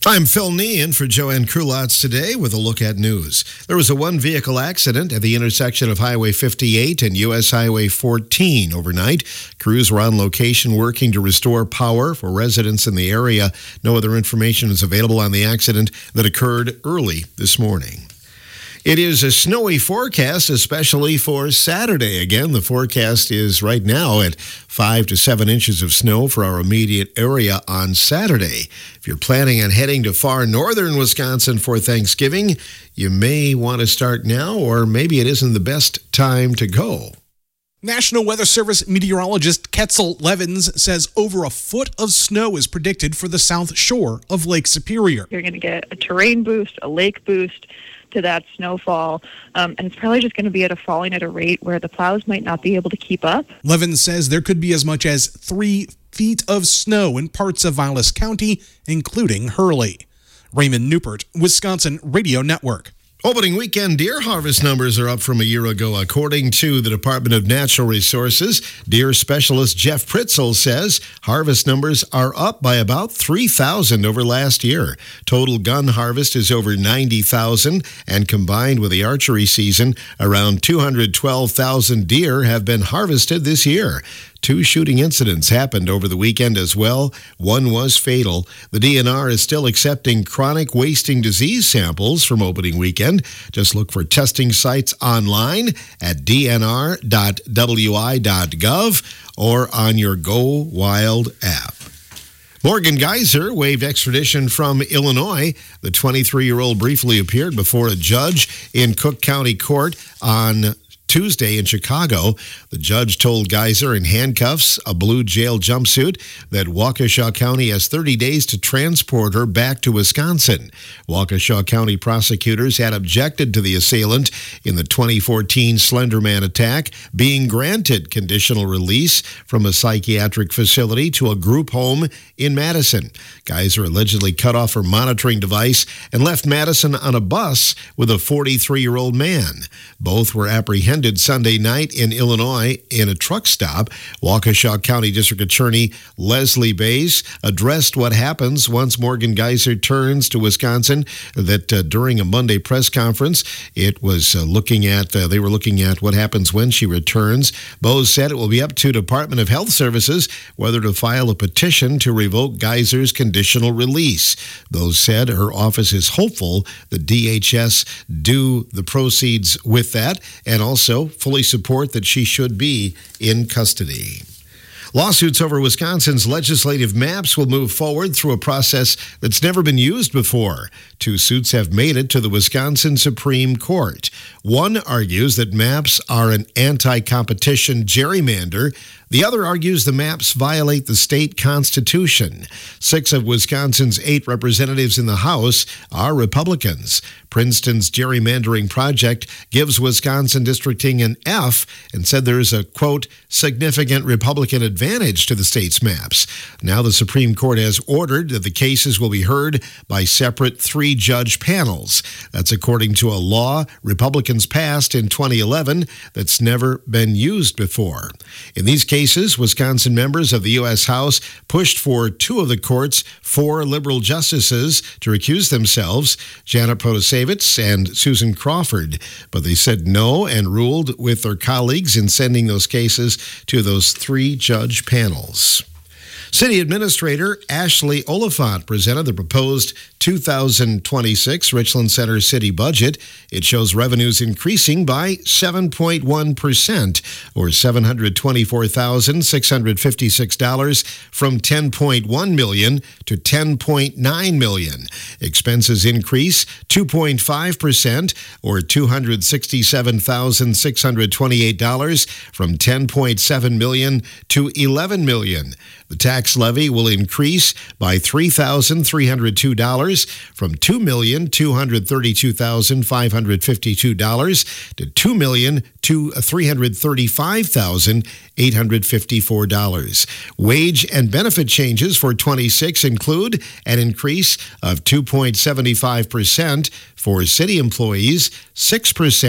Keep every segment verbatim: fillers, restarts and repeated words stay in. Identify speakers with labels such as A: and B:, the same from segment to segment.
A: I'm Phil Nean for Joanne Krulotz today with a look at news. There was a one-vehicle accident at the intersection of Highway fifty-eight and U S Highway fourteen overnight. Crews were on location working to restore power for residents in the area. No other information is available on the accident that occurred early this morning. It is a snowy forecast, especially for Saturday. Again, the forecast is right now at five to seven inches of snow for our immediate area on Saturday. If you're planning on heading to far northern Wisconsin for Thanksgiving, you may want to start now, or maybe it isn't the best time to go.
B: National Weather Service meteorologist Ketzel Levins says over a foot of snow is predicted for the south shore of Lake Superior.
C: You're going to get a terrain boost, a lake boost to that snowfall, um, and it's probably just going to be at a falling at a rate where the plows might not be able to keep up.
B: Levins says there could be as much as three feet of snow in parts of Vilas County, including Hurley. Raymond Newport, Wisconsin Radio Network.
A: Opening weekend deer harvest numbers are up from a year ago. According to the Department of Natural Resources, deer specialist Jeff Pritzel says harvest numbers are up by about three thousand over last year. Total gun harvest is over ninety thousand, and combined with the archery season, around two hundred twelve thousand deer have been harvested this year. Two shooting incidents happened over the weekend as well. One was fatal. The D N R is still accepting chronic wasting disease samples from opening weekend. Just look for testing sites online at d n r dot w i dot gov or on your Go Wild app. Morgan Geyser waived extradition from Illinois. The twenty-three-year-old briefly appeared before a judge in Cook County Court on Tuesday in Chicago. The judge told Geyser in handcuffs, a blue jail jumpsuit, that Waukesha County has thirty days to transport her back to Wisconsin. Waukesha County prosecutors had objected to the assailant in the twenty fourteen Slenderman attack being granted conditional release from a psychiatric facility to a group home in Madison. Geyser allegedly cut off her monitoring device and left Madison on a bus with a forty-three-year-old man. Both were apprehended Sunday night in Illinois in a truck stop. Waukesha County District Attorney Leslie Bays addressed what happens once Morgan Geyser turns to Wisconsin. That uh, during a Monday press conference, it was uh, looking at uh, they were looking at what happens when she returns. Bose said it will be up to Department of Health Services whether to file a petition to revoke Geyser's conditional release. Bose said her office is hopeful the D H S do the proceeds with that, and also fully support that she should be in custody. Lawsuits over Wisconsin's legislative maps will move forward through a process that's never been used before. Two suits have made it to the Wisconsin Supreme Court. One argues that maps are an anti-competition gerrymander. The other argues the maps violate the state constitution. Six of Wisconsin's eight representatives in the House are Republicans. Princeton's gerrymandering project gives Wisconsin districting an F and said there is a, quote, significant Republican advantage to the state's maps. Now the Supreme Court has ordered that the cases will be heard by separate three-judge panels. That's according to a law Republicans passed in twenty eleven that's never been used before. In these cases, Wisconsin members of the U S House pushed for two of the court's four liberal justices to recuse themselves, Janet Protasevich and Susan Crawford, but they said no and ruled with their colleagues in sending those cases to those three-judge panels. City Administrator Ashley Oliphant presented the proposed two thousand twenty-six Richland Center city budget. It shows revenues increasing by seven point one percent, or seven hundred twenty-four thousand six hundred fifty-six dollars, from ten point one million dollars to ten point nine million dollars. Expenses increase two point five percent, or two hundred sixty-seven thousand six hundred twenty-eight dollars, from ten point seven million dollars to eleven million dollars. The tax levy will increase by three thousand three hundred two dollars, from two million two hundred thirty-two thousand five hundred fifty-two dollars to two million three hundred thirty-five thousand eight hundred fifty-four dollars. Wage and benefit changes for twenty-six include an increase of two point seven five percent for city employees, six percent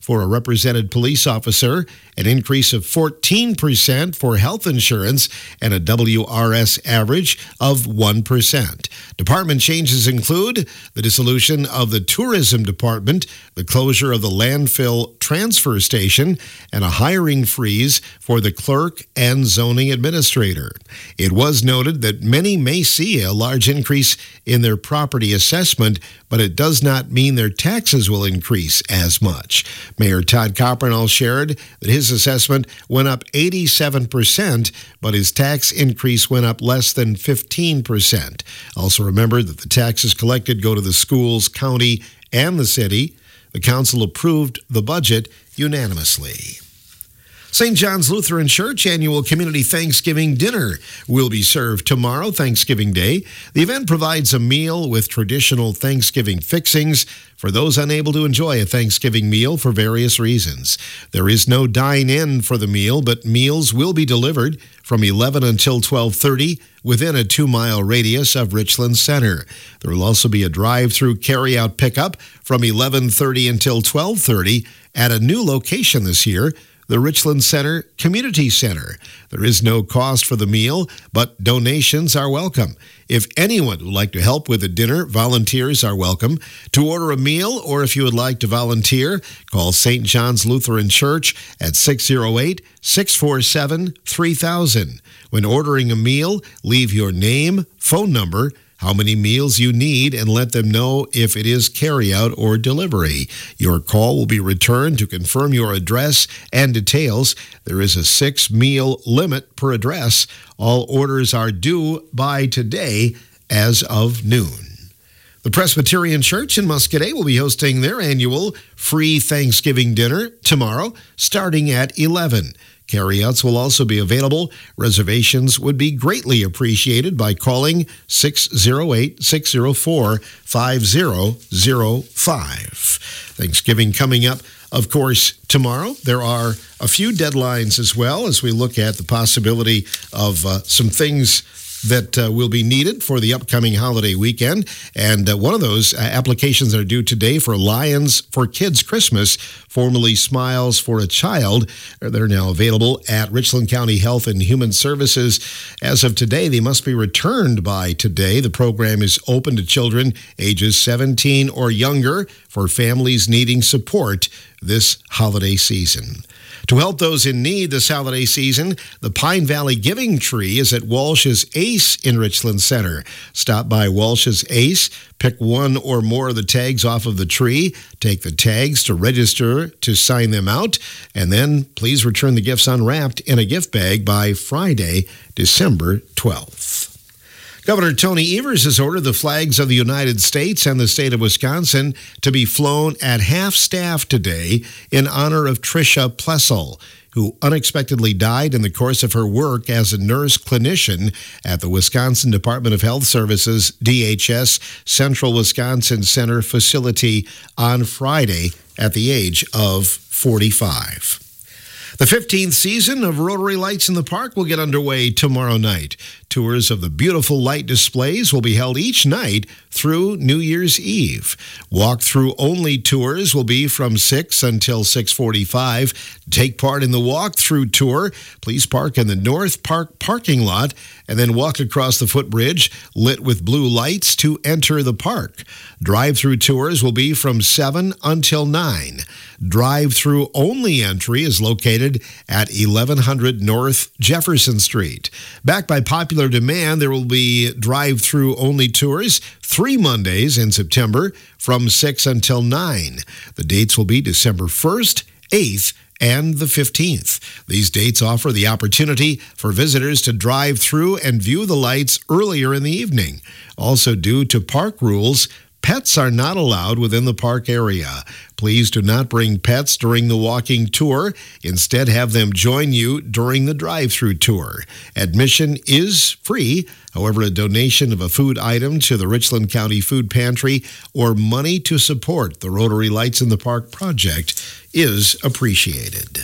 A: for a represented police officer, an increase of fourteen percent for health insurance, and a W R S average of one percent. Department changes include the dissolution of the tourism department, the closure of the landfill transfer station, and a hiring freeze for the clerk and zoning administrator. It was noted that many may see a large increase in their property assessment, but it does not mean their taxes will increase as much. Mayor Todd Coppernall shared that his assessment went up eighty-seven percent, but his tax increase went up less than fifteen percent. Also remember that the taxes collected go to the schools, county, and the city. The council approved the budget unanimously. Saint John's Lutheran Church annual community Thanksgiving dinner will be served tomorrow, Thanksgiving Day. The event provides a meal with traditional Thanksgiving fixings for those unable to enjoy a Thanksgiving meal for various reasons. There is no dine-in for the meal, but meals will be delivered from eleven until twelve thirty within a two-mile radius of Richland Center. There will also be a drive-through carry-out pickup from eleven thirty until twelve thirty at a new location this year, the Richland Center Community Center. There is no cost for the meal, but donations are welcome. If anyone would like to help with the dinner, volunteers are welcome. To order a meal, or if you would like to volunteer, call Saint John's Lutheran Church at six oh eight, six four seven, three thousand. When ordering a meal, leave your name, phone number, how many meals you need, and let them know if it is carry-out or delivery. Your call will be returned to confirm your address and details. There is a six-meal limit per address. All orders are due by today as of noon. The Presbyterian Church in Muscadet will be hosting their annual free Thanksgiving dinner tomorrow, starting at eleven. Carryouts will also be available. Reservations would be greatly appreciated by calling six oh eight, six oh four, five oh oh five. Thanksgiving coming up, of course, tomorrow. There are a few deadlines as well as we look at the possibility of uh, some things that uh, will be needed for the upcoming holiday weekend. And uh, one of those uh, applications are due today for Lions for Kids Christmas, formerly Smiles for a Child. They're now available at Richland County Health and Human Services. As of today, they must be returned by today. The program is open to children ages seventeen or younger for families needing support this holiday season. To help those in need this holiday season, the Pine Valley Giving Tree is at Walsh's Ace in Richland Center. Stop by Walsh's Ace, pick one or more of the tags off of the tree, take the tags to register to sign them out, and then please return the gifts unwrapped in a gift bag by Friday, December twelfth. Governor Tony Evers has ordered the flags of the United States and the state of Wisconsin to be flown at half-staff today in honor of Tricia Plessel, who unexpectedly died in the course of her work as a nurse clinician at the Wisconsin Department of Health Services, D H S, Central Wisconsin Center facility on Friday at the age of forty-five. The fifteenth season of Rotary Lights in the Park will get underway tomorrow night. Tours of the beautiful light displays will be held each night through New Year's Eve. Walk-through only tours will be from six until six forty-five. To take part in the walk-through tour, please park in the North Park parking lot and then walk across the footbridge lit with blue lights to enter the park. Drive-through tours will be from seven until nine. Drive-through only entry is located at eleven hundred North Jefferson Street. Backed by popular demand, there will be drive-through only tours three Mondays in September from six until nine. The dates will be December first, eighth, and the fifteenth. These dates offer the opportunity for visitors to drive through and view the lights earlier in the evening. Also, due to park rules, pets are not allowed within the park area. Please do not bring pets during the walking tour. Instead, have them join you during the drive-through tour. Admission is free. However, a donation of a food item to the Richland County Food Pantry or money to support the Rotary Lights in the Park project is appreciated.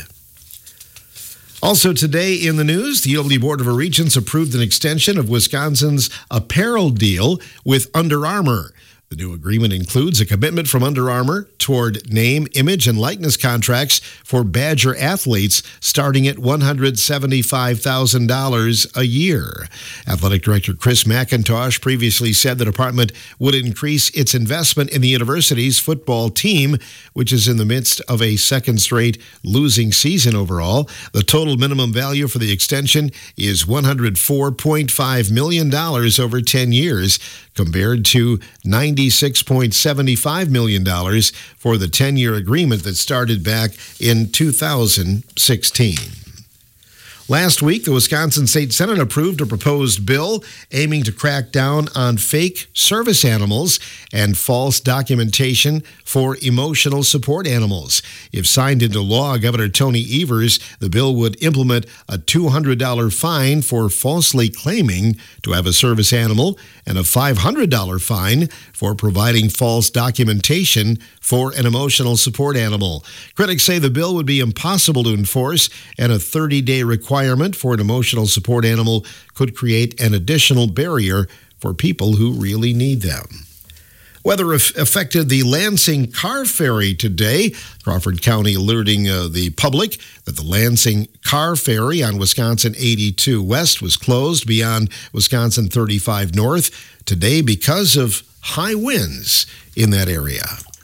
A: Also today in the news, the U W Board of Regents approved an extension of Wisconsin's apparel deal with Under Armour. The new agreement includes a commitment from Under Armour to toward name, image, and likeness contracts for Badger athletes starting at one hundred seventy-five thousand dollars a year. Athletic Director Chris McIntosh previously said the department would increase its investment in the university's football team, which is in the midst of a second straight losing season overall. The total minimum value for the extension is one hundred four point five million dollars over ten years, compared to ninety-six point seven five million dollars for the ten-year agreement that started back in two thousand sixteen. Last week, the Wisconsin State Senate approved a proposed bill aiming to crack down on fake service animals and false documentation for emotional support animals. If signed into law, Governor Tony Evers, the bill would implement a two hundred dollars fine for falsely claiming to have a service animal and a five hundred dollars fine for providing false documentation for an emotional support animal. Critics say the bill would be impossible to enforce, and a thirty-day requirement for an emotional support animal could create an additional barrier for people who really need them. Weather affected the Lansing car ferry today. Crawford County alerting uh, the public that the Lansing car ferry on Wisconsin eighty-two West was closed beyond Wisconsin thirty-five North today because of high winds in that area.